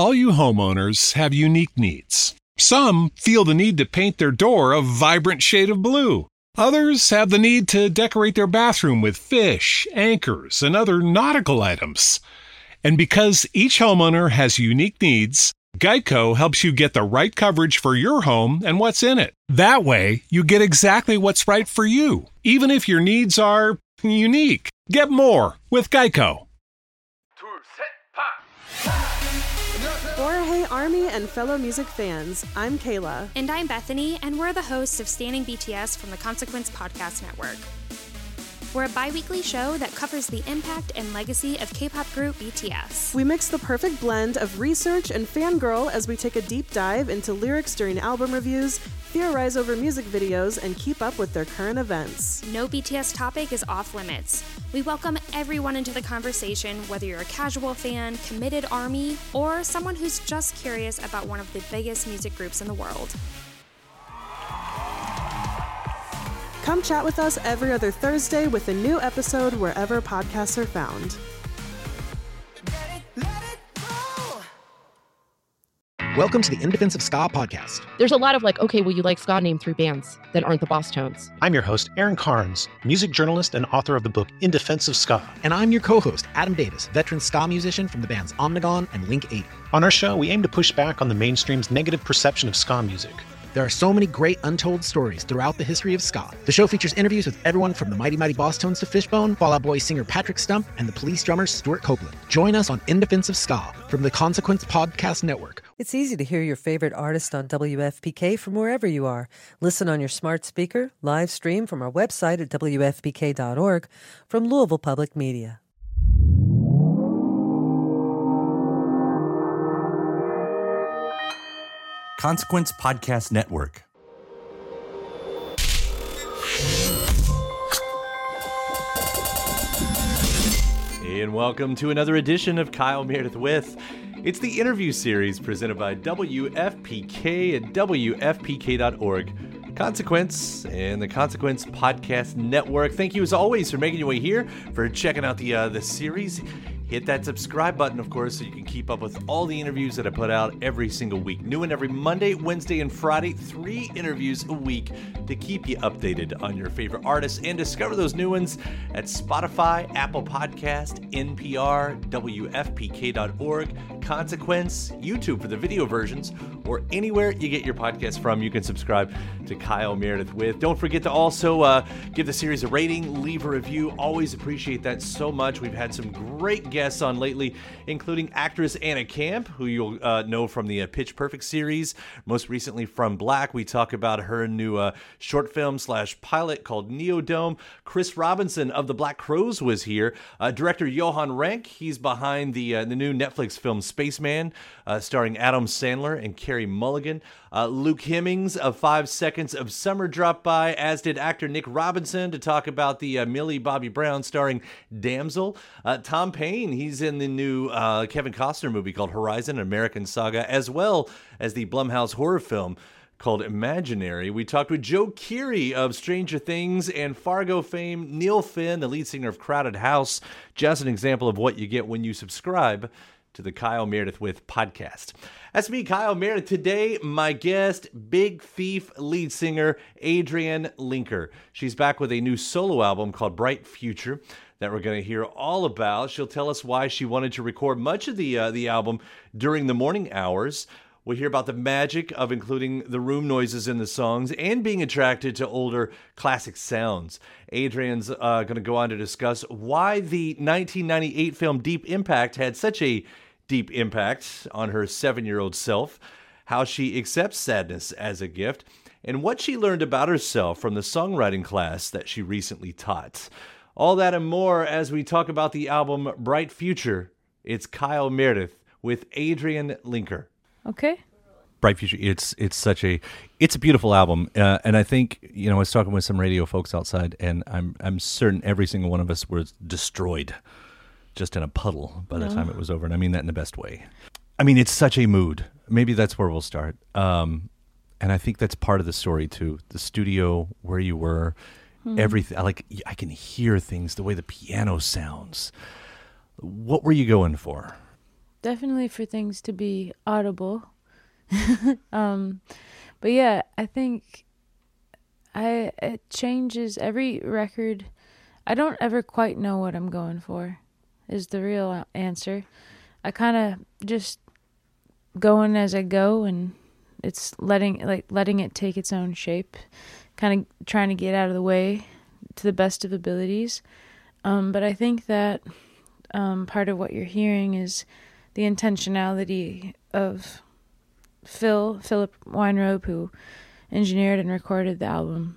All you homeowners have unique needs. Some feel the need to paint their door a vibrant shade of blue. Others have the need to decorate their bathroom with fish, anchors, and other nautical items. And because each homeowner has unique needs, Geico helps you get the right coverage for your home and what's in it. That way, you get exactly what's right for you, even if your needs are unique. Get more with Geico. Borahei Army and fellow music fans, I'm Kayla. And I'm Bethany, and we're the hosts of Standing BTS from the Consequence Podcast Network. We're a bi-weekly show that covers the impact and legacy of K-pop group BTS. We mix the perfect blend of research and fangirl as we take a deep dive into lyrics during album reviews, theorize over music videos, and keep up with their current events. No BTS topic is off limits. We welcome everyone into the conversation, whether you're a casual fan, committed ARMY, or someone who's just curious about one of the biggest music groups in the world. Come chat with us every other Thursday with a new episode wherever podcasts are found. Welcome to the In Defense of Ska podcast. There's a lot of okay, well, you like ska, name 3 bands that aren't the Boss Tones. I'm your host, Aaron Carnes, music journalist and author of the book In Defense of Ska. And I'm your co-host, Adam Davis, veteran ska musician from the bands Omnigone and Link 80. On our show, we aim to push back on the mainstream's negative perception of ska music. There are so many great untold stories throughout the history of ska. The show features interviews with everyone from the Mighty Mighty Boss Tones to Fishbone, Fall Out Boy singer Patrick Stump, and the Police drummer Stuart Copeland. Join us on In Defense of Ska from the Consequence Podcast Network. It's easy to hear your favorite artist on WFPK from wherever you are. Listen on your smart speaker, live stream from our website at WFPK.org from Louisville Public Media. Consequence Podcast Network. And welcome to another edition of Kyle Meredith With. It's the interview series presented by WFPK at WFPK.org. Consequence and the Consequence Podcast Network. Thank you as always for making your way here, for checking out the series. Hit that subscribe button, of course, so you can keep up with all the interviews that I put out every single week. New one every Monday, Wednesday, and Friday. 3 interviews a week to keep you updated on your favorite artists and discover those new ones at Spotify, Apple Podcast, NPR, WFPK.org, Consequence, YouTube for the video versions, or anywhere you get your podcast from. You can subscribe to Kyle Meredith With. Don't forget to also give the series a rating, leave a review. Always appreciate that so much. We've had some great guests on lately, including actress Anna Camp, who you'll know from the Pitch Perfect series. Most recently from Black, we talk about her new short film / pilot called Neodome. Chris Robinson of the Black Crowes was here. Director Johan Renck, he's behind the new Netflix film Spaceman, starring Adam Sandler and Carey Mulligan. Luke Hemmings of 5 Seconds of Summer dropped by, as did actor Nick Robinson, to talk about the Millie Bobby Brown starring Damsel. Tom Payne, he's in the new Kevin Costner movie called Horizon, an American Saga, as well as the Blumhouse horror film called Imaginary. We talked with Joe Keery of Stranger Things and Fargo fame, Neil Finn, the lead singer of Crowded House. Just an example of what you get when you subscribe to the Kyle Meredith With podcast. That's me, Kyle Meredith. Today, my guest, Big Thief lead singer Adrienne Lenker. She's back with a new solo album called Bright Future that we're going to hear all about. She'll tell us why she wanted to record much of the album during the morning hours. We'll hear about the magic of including the room noises in the songs and being attracted to older classic sounds. Adrienne's going to go on to discuss why the 1998 film Deep Impact had such a deep impact on her 7-year-old self, how she accepts sadness as a gift, and what she learned about herself from the songwriting class that she recently taught. All that and more as we talk about the album Bright Future. It's Kyle Meredith with Adrienne Lenker. Okay. Bright Future. It's a beautiful album, and I think I was talking with some radio folks outside, and I'm certain every single one of us was destroyed, just in a puddle by the time it was over, and I mean that in the best way. I mean, it's such a mood. Maybe that's where we'll start, and I think that's part of the story too. The studio, where you were, everything. I can hear things, the way the piano sounds. What were you going for? definitely for things to be audible. But yeah, I think it changes every record. I don't ever quite know what I'm going for, is the real answer. I kind of just going as I go, and it's letting it take its own shape, kind of trying to get out of the way to the best of abilities. But I think that part of what you're hearing is the intentionality of Philip Weinrobe, who engineered and recorded the album,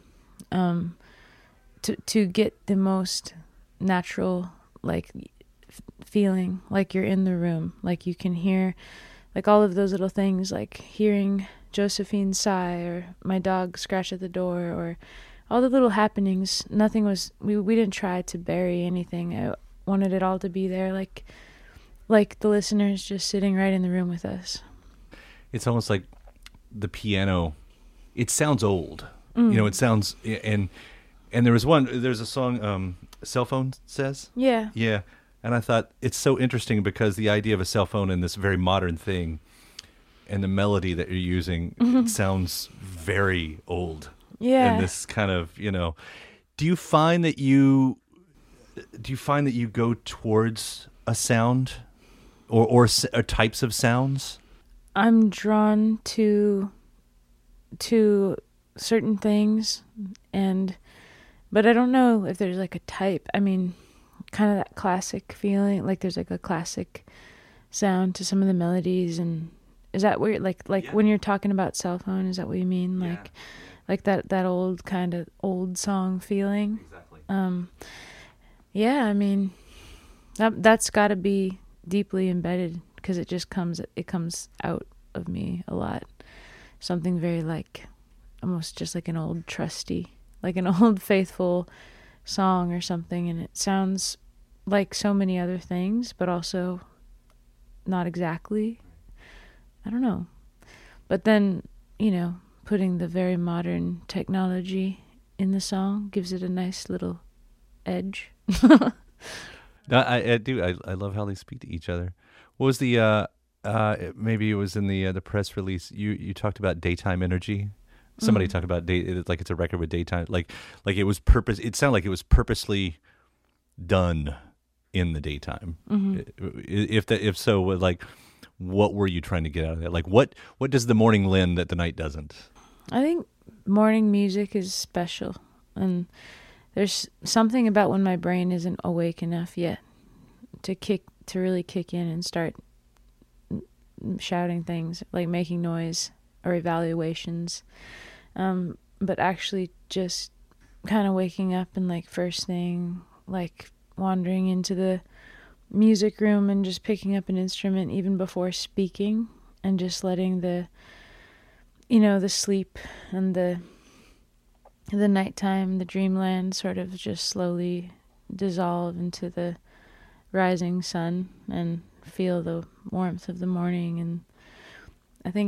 to get the most natural, like, feeling like you're in the room, like you can hear, like, all of those little things, like hearing Josephine sigh, or my dog scratch at the door, or all the little happenings. Nothing was, we didn't try to bury anything. I wanted it all to be there, like the listeners just sitting right in the room with us. It's almost like the piano, it sounds old. It sounds, and there's a song, Cell Phone Says? Yeah. Yeah. And I thought it's so interesting because the idea of a cell phone and this very modern thing and the melody that you're using, it sounds very old. Yeah. And this kind of, do you find that you go towards a sound or types of sounds? I'm drawn to certain things, but I don't know if there's like a type. I mean, kind of that classic feeling, like there's like a classic sound to some of the melodies. And is that where, like when you're talking about Cell Phone, is that what you mean? Yeah. Like that old kind of old song feeling. Exactly. Yeah, I mean, that's got to be deeply embedded, because it comes out of me a lot. Something very, like, almost just like an old trusty, like an old faithful song or something, and it sounds like so many other things, but also not exactly. I don't know. But then, putting the very modern technology in the song gives it a nice little edge. No, I do. I love how they speak to each other. What was the maybe it was in the press release, you talked about daytime energy. Somebody talked about like it's a record with daytime, like it was it sounded like it was purposely done in the daytime. If so, like, what were you trying to get out of that? Like, what does the morning lend that the night doesn't? I think morning music is special, and there's something about when my brain isn't awake enough yet to really kick in and start shouting things, like making noise or evaluations, but actually just kind of waking up and, like, first thing, like wandering into the music room and just picking up an instrument even before speaking, and just letting the sleep and the nighttime, the dreamland sort of just slowly dissolve into the rising sun and feel the warmth of the morning. And I think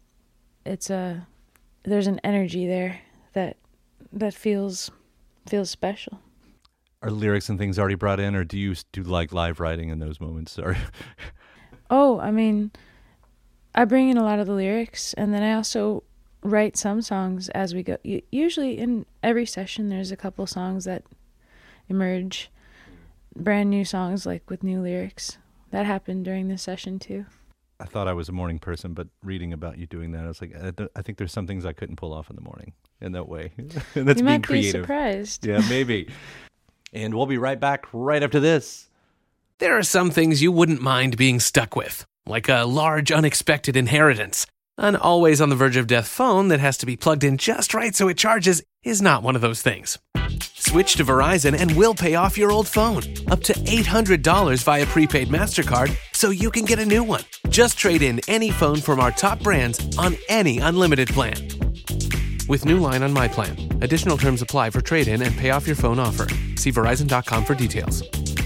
there's an energy there that feels special. Are lyrics and things already brought in, or do you do like live writing in those moments? Or Oh, I mean, I bring in a lot of the lyrics, and then I also write some songs as we go. Usually in every session there's a couple songs that emerge, brand new songs, like with new lyrics. That happened during this session too. I thought I was a morning person, but reading about you doing that, I was like, I think there's some things I couldn't pull off in the morning in that way. And that's you being might creative. Be surprised. Yeah, maybe. And we'll be right back right after this. There are some things you wouldn't mind being stuck with, like a large unexpected inheritance. An always on the verge of death phone that has to be plugged in just right so it charges is not one of those things. Switch to Verizon and we'll pay off your old phone, up to $800 via prepaid MasterCard, so you can get a new one. Just trade in any phone from our top brands on any unlimited plan. With new line on My Plan. Additional terms apply for trade-in and pay off your phone offer. See Verizon.com for details.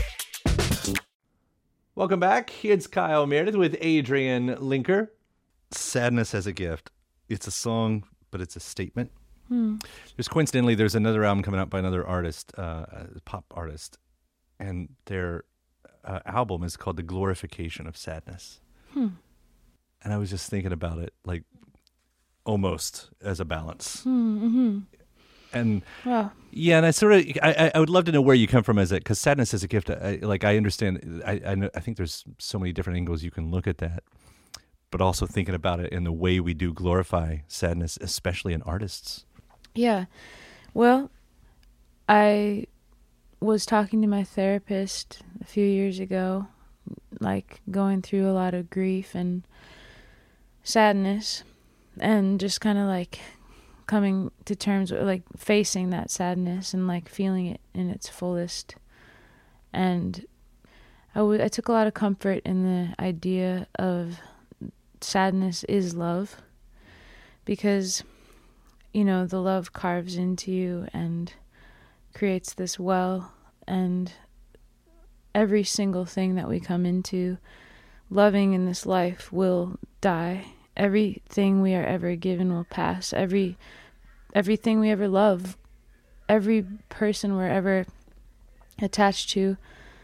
Welcome back. It's Kyle Meredith with Adrian Linker. Sadness as a Gift. It's a song, but it's a statement. There's another album coming out by another artist, pop artist, and they're album is called The Glorification of Sadness. And I was just thinking about it, like, almost as a balance. And yeah, and I sort of, I would love to know where you come from as it, because sadness is a gift. I understand. I think there's so many different angles you can look at that, but also thinking about it in the way we do glorify sadness, especially in artists. Yeah, well, I was talking to my therapist a few years ago, like going through a lot of grief and sadness, and just kind of like coming to terms with like facing that sadness and like feeling it in its fullest. And I took a lot of comfort in the idea of sadness is love, because, you know, the love carves into you and creates this well, and every single thing that we come into loving in this life will die. Everything we are ever given will pass. Everything we ever love, every person we're ever attached to,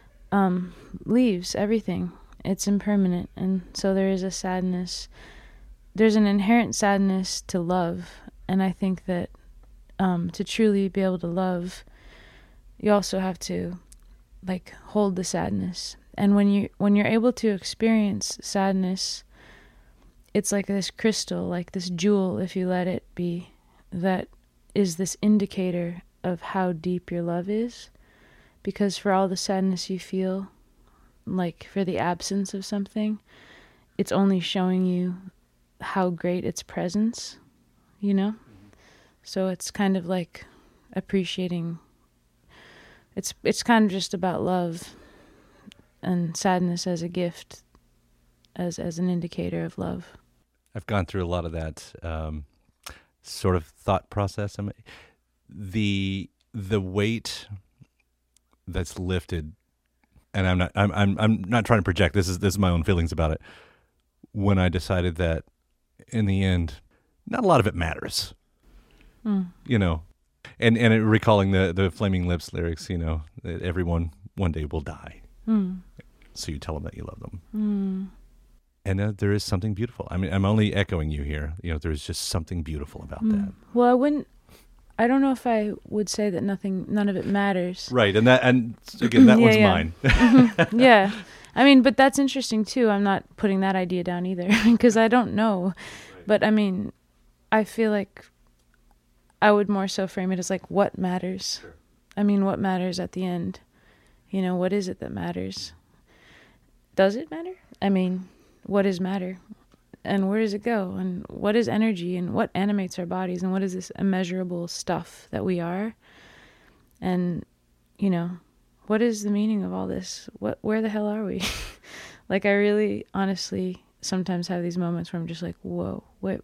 leaves. Everything. It's impermanent. And so there is a sadness. There's an inherent sadness to love. And I think that to truly be able to love, you also have to like hold the sadness. And when you're able to experience sadness, it's like this crystal, like this jewel, if you let it be, that is this indicator of how deep your love is. Because for all the sadness you feel, like for the absence of something, it's only showing you how great its presence, you know? So it's kind of like appreciating, it's kind of just about love and sadness as a gift, as an indicator of love. I've gone through a lot of that sort of thought process. I mean, the weight that's lifted, and I'm not trying to project. This is my own feelings about it. When I decided that, in the end, not a lot of it matters. You know, and recalling the Flaming Lips lyrics, you know, that everyone one day will die. So you tell them that you love them. And there is something beautiful. I mean, I'm only echoing you here. You know, there's just something beautiful about that. Well, I don't know if I would say that none of it matters. Right, and again, that one's mine. Yeah. I mean, but that's interesting too. I'm not putting that idea down either, because I don't know. Right. But I mean, I feel like I would more so frame it as like, what matters? Sure. I mean, what matters at the end? You know, what is it that matters? Does it matter? I mean, what is matter? And where does it go? And what is energy? And what animates our bodies? And what is this immeasurable stuff that we are? And, you know, what is the meaning of all this? Where the hell are we? Like, I really, honestly, sometimes have these moments where I'm just like, whoa, what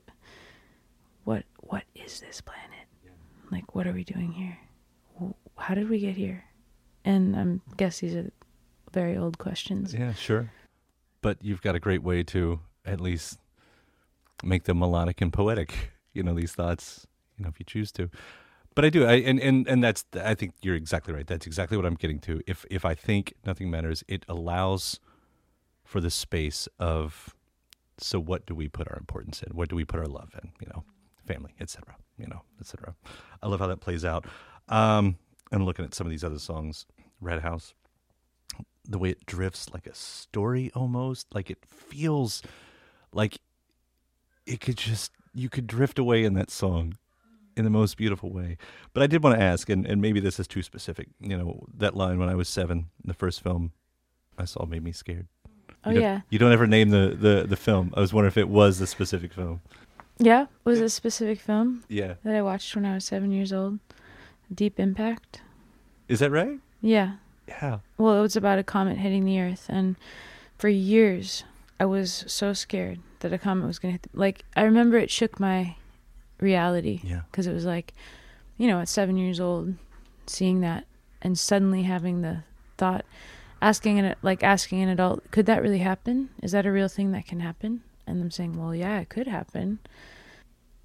is this planet? Yeah. Like, what are we doing here? How did we get here? And I guess these are very old questions. Yeah, sure. But you've got a great way to at least make them melodic and poetic, you know, these thoughts, you know, if you choose to. But I do, and that's, I think you're exactly right. That's exactly what I'm getting to. If I think nothing matters, it allows for the space of, so what do we put our importance in? What do we put our love in? You know, family, etc. You know, etc. I love how that plays out. And looking at some of these other songs, Red House, the way it drifts like a story almost, like it feels like it could just, you could drift away in that song in the most beautiful way. But I did want to ask, and maybe this is too specific, you know, that line, when I was 7, the first film I saw made me scared. You don't ever name the film. I was wondering if it was the specific film. Yeah, was it a specific film? Yeah. That I watched when I was 7 years old. Deep Impact. Is that right? Yeah. Yeah. Well, it was about a comet hitting the Earth, and for years I was so scared that a comet was going to hit. Like, I remember it shook my reality. Yeah. Because it was like, you know, at 7 years old, seeing that and suddenly having the thought, asking an adult, could that really happen? Is that a real thing that can happen? And them saying, well, yeah, it could happen.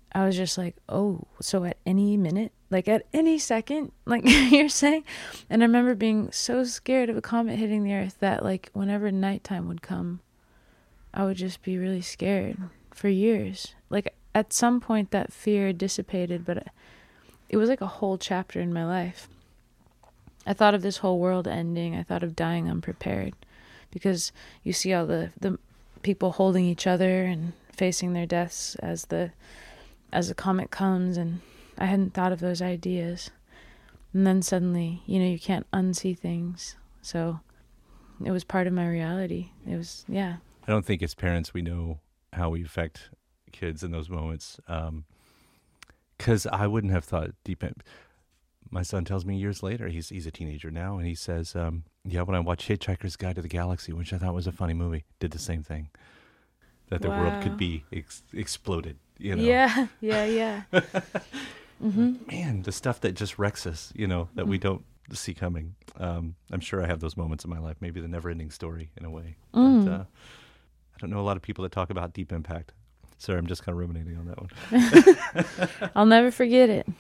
I was just like, oh, so at any minute, like at any second, like you're saying. And I remember being so scared of a comet hitting the earth that like whenever nighttime would come, I would just be really scared for years. Like at some point that fear dissipated, but it was like a whole chapter in my life. I thought of this whole world ending. I thought of dying unprepared, because you see all the people holding each other and facing their deaths as the comet comes, and I hadn't thought of those ideas. And then suddenly, you can't unsee things. So it was part of my reality. It was, yeah. I don't think as parents we know how we affect kids in those moments. Because I wouldn't have thought deep in. My son tells me years later, he's a teenager now, and he says, yeah, when I watched Hitchhiker's Guide to the Galaxy, which I thought was a funny movie, did the same thing. That the world could be exploded, Yeah. Mm-hmm. Man, the stuff that just wrecks us, that we don't see coming. I'm sure I have those moments in my life, maybe the never-ending story in a way. But, I don't know a lot of people that talk about Deep Impact. Sorry, I'm just kind of ruminating on that one. I'll never forget it.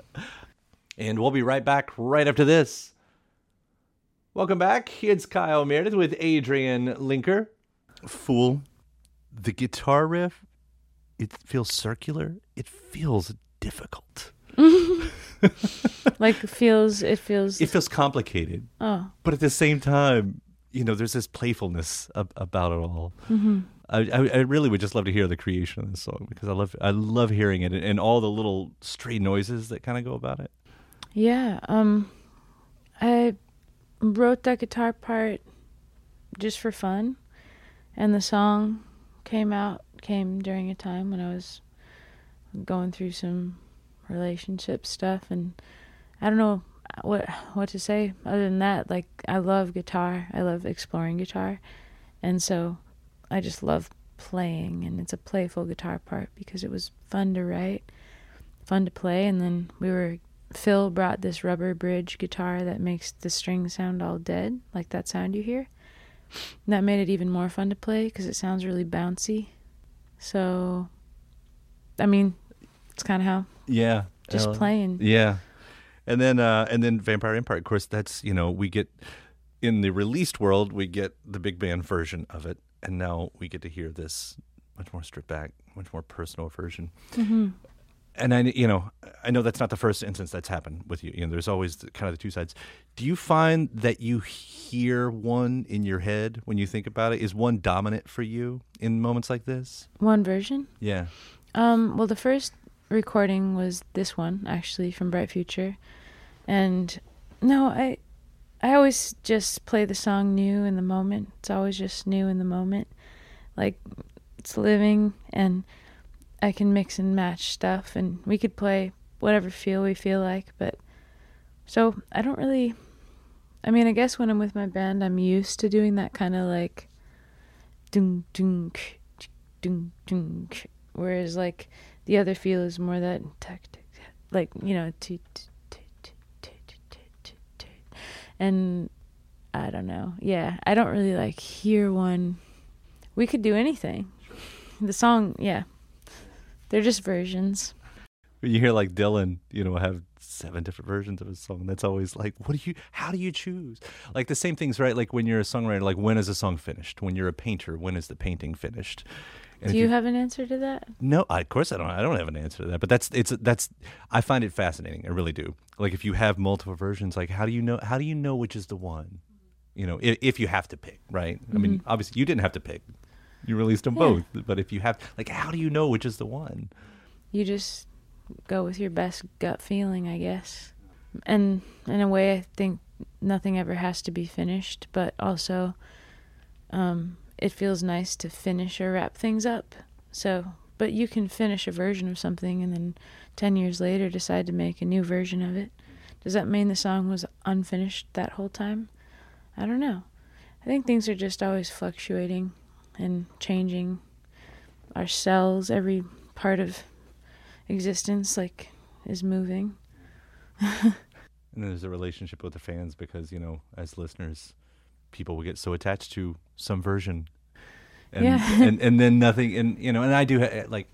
And we'll be right back right after this. Welcome back. It's Kyle Meredith with Adrian Linker. Fool, the guitar riff, it feels circular. It feels difficult. Like it feels complicated. Oh. But at the same time, there's this playfulness about it all. Mm-hmm. I really would just love to hear the creation of this song, because I love hearing it and all the little stray noises that kind of go about it. Yeah, I wrote that guitar part just for fun, and the song came during a time when I was going through some relationship stuff, and I don't know what to say other than that. Like, I love guitar. I love exploring guitar, and so I just love playing, and it's a playful guitar part because it was fun to write, fun to play, and then Phil brought this rubber bridge guitar that makes the strings sound all dead, like that sound you hear. And that made it even more fun to play because it sounds really bouncy. So, I mean, it's kind of how. Yeah. Just playing. Yeah. And then Vampire Empire, of course, that's, we get, in the released world, we get the big band version of it. And now we get to hear this much more stripped back, much more personal version. Mm-hmm. And I know that's not the first instance that's happened with you. There's always kind of the two sides. Do you find that you hear one in your head when you think about it? Is one dominant for you in moments like this? One version? Yeah. Well, the first recording was this one, actually, from Bright Future. And no, I always just play the song new in the moment. It's always just new in the moment. Like, it's living, and I can mix and match stuff, and we could play whatever feel we feel like. But so I don't really, I mean, I guess when I'm with my band, I'm used to doing that kind of like ding ding ding ding, whereas like the other feel is more that like, and I don't know. Yeah, I don't really like hear one. We could do anything. The song, yeah. They're just versions. When you hear like Dylan, have 7 different versions of a song, that's always like, how do you choose? Like the same things, right? Like when you're a songwriter, like when is a song finished? When you're a painter, when is the painting finished? And do you have an answer to that? No, of course I don't. I don't have an answer to that. But that's I find it fascinating. I really do. Like if you have multiple versions, like how do you know which is the one? If you have to pick, right? Mm-hmm. I mean, obviously you didn't have to pick. You released them both. But if you have, like, how do you know which is the one? You just go with your best gut feeling, I guess. And in a way, I think nothing ever has to be finished, but also it feels nice to finish or wrap things up. So, but you can finish a version of something and then 10 years later decide to make a new version of it. Does that mean the song was unfinished that whole time? I don't know. I think things are just always fluctuating and changing. Our cells, every part of existence, like, is moving. And then there's a relationship with the fans because, as listeners, people will get so attached to some version. And, and then nothing, and I do, like,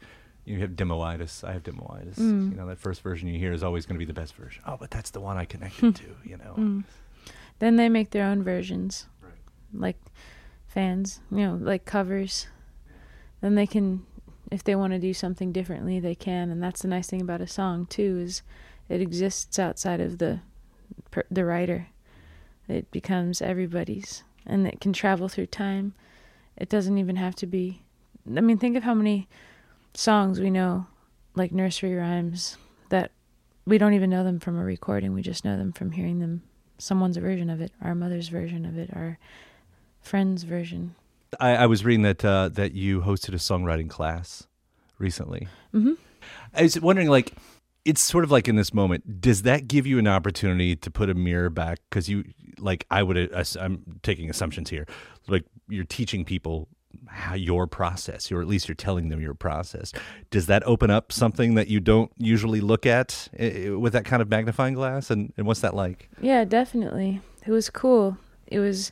You have demoitis. I have demoitis. You know, that first version you hear is always going to be the best version. Oh, but that's the one I connected to, you know. Then they make their own versions, Right. like fans, you know, like covers. Then they can, if they want to do something differently, they can. And that's the nice thing about a song, too, is it exists outside of the writer. It becomes everybody's, and it can travel through time. It doesn't even have to be, I mean, think of how many songs we know, like nursery rhymes, that we don't even know them from a recording. We just know them from hearing them, someone's version of it, our mother's version of it, our friend's version. I was reading that you hosted a songwriting class recently. Mm-hmm. I was wondering, like, it's sort of like in this moment, does that give you an opportunity to put a mirror back? Because you, like, I'm taking assumptions here, like you're teaching people how your process, or at least you're telling them your process. Does that open up something that you don't usually look at with that kind of magnifying glass? And what's that like? Yeah, definitely. It was cool. It was,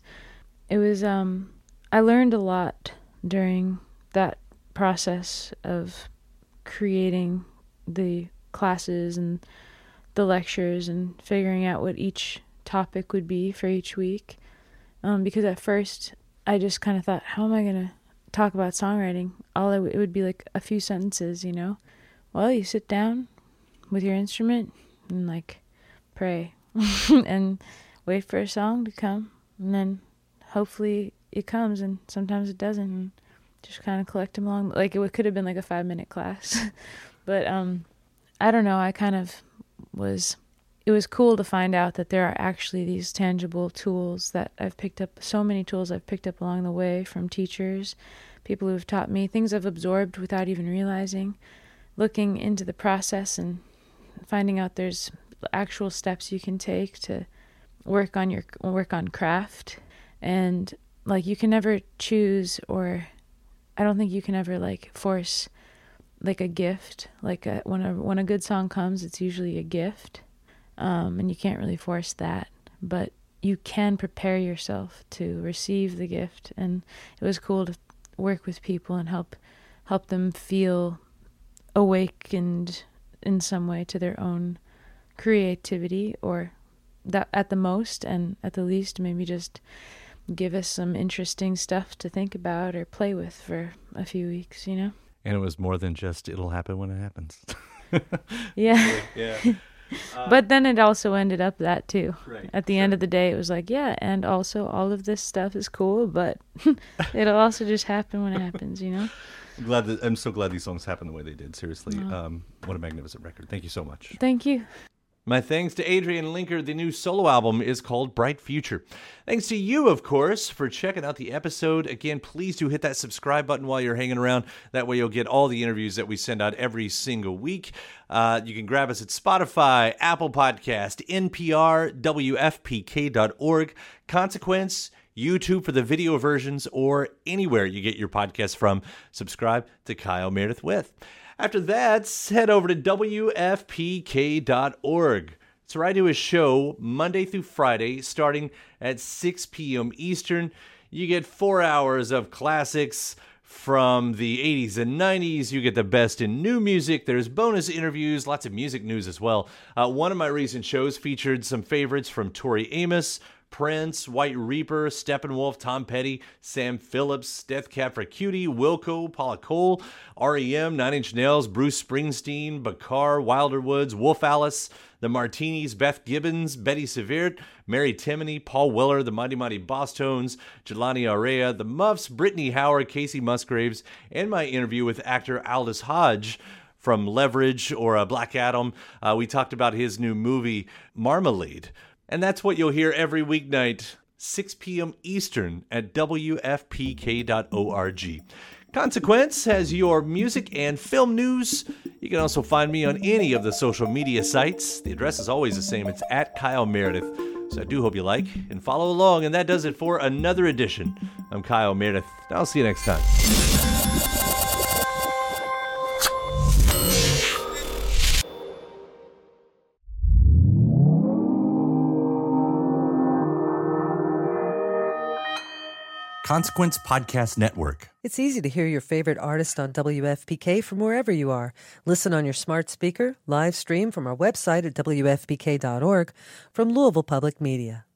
I learned a lot during that process of creating the classes and the lectures and figuring out what each topic would be for each week. Because at first I just kind of thought, how am I going to talk about songwriting? It would be like a few sentences, you know? Well, you sit down with your instrument and like pray and wait for a song to come, and then hopefully it comes, and sometimes it doesn't, and just kind of collect them along. Like it could have been like a 5-minute class, but I don't know. It was cool to find out that there are actually these tangible tools that I've picked up, so many tools I've picked up along the way from teachers, people who have taught me, things I've absorbed without even realizing, looking into the process and finding out there's actual steps you can take to work on craft. And like you can never choose, or I don't think you can ever like force like a gift. Like when a good song comes, it's usually a gift. And you can't really force that, but you can prepare yourself to receive the gift. And it was cool to work with people and help them feel awakened in some way to their own creativity, or that at the most, and at the least maybe just give us some interesting stuff to think about or play with for a few weeks, you know? And it was more than just, it'll happen when it happens. Yeah. Yeah. But then it also ended up that too. Right, At the end of the day, it was like, yeah, and also all of this stuff is cool, but it'll also just happen when it happens, you know? I'm so glad these songs happened the way they did. Seriously, what a magnificent record. Thank you so much. Thank you. My thanks to Adrienne Linker. The new solo album is called Bright Future. Thanks to you, of course, for checking out the episode. Again, please do hit that subscribe button while you're hanging around. That way you'll get all the interviews that we send out every single week. You can grab us at Spotify, Apple Podcast, NPR, WFPK.org, Consequence, YouTube for the video versions, or anywhere you get your podcast from. Subscribe to Kyle Meredith With. After that, head over to WFPK.org. It's where I do a show Monday through Friday, starting at 6 p.m. Eastern. You get 4 hours of classics from the 80s and 90s. You get the best in new music. There's bonus interviews, lots of music news as well. One of my recent shows featured some favorites from Tori Amos, Prince, White Reaper, Steppenwolf, Tom Petty, Sam Phillips, Death Cab for Cutie, Wilco, Paula Cole, R.E.M., Nine Inch Nails, Bruce Springsteen, Bakar, Wilder Woods, Wolf Alice, The Martinis, Beth Gibbons, Betty Severt, Mary Timony, Paul Weller, The Mighty Mighty Boss Tones, Jelani Area, The Muffs, Brittany Howard, Casey Musgraves, and my interview with actor Aldous Hodge from Leverage or Black Adam. We talked about his new movie, Marmalade. And that's what you'll hear every weeknight, 6 p.m. Eastern at WFPK.org. Consequence has your music and film news. You can also find me on any of the social media sites. The address is always the same. It's at Kyle Meredith. So I do hope you like and follow along. And that does it for another edition. I'm Kyle Meredith. I'll see you next time. Consequence Podcast Network. It's easy to hear your favorite artist on WFPK from wherever you are. Listen on your smart speaker, live stream from our website at WFPK.org, from Louisville Public Media.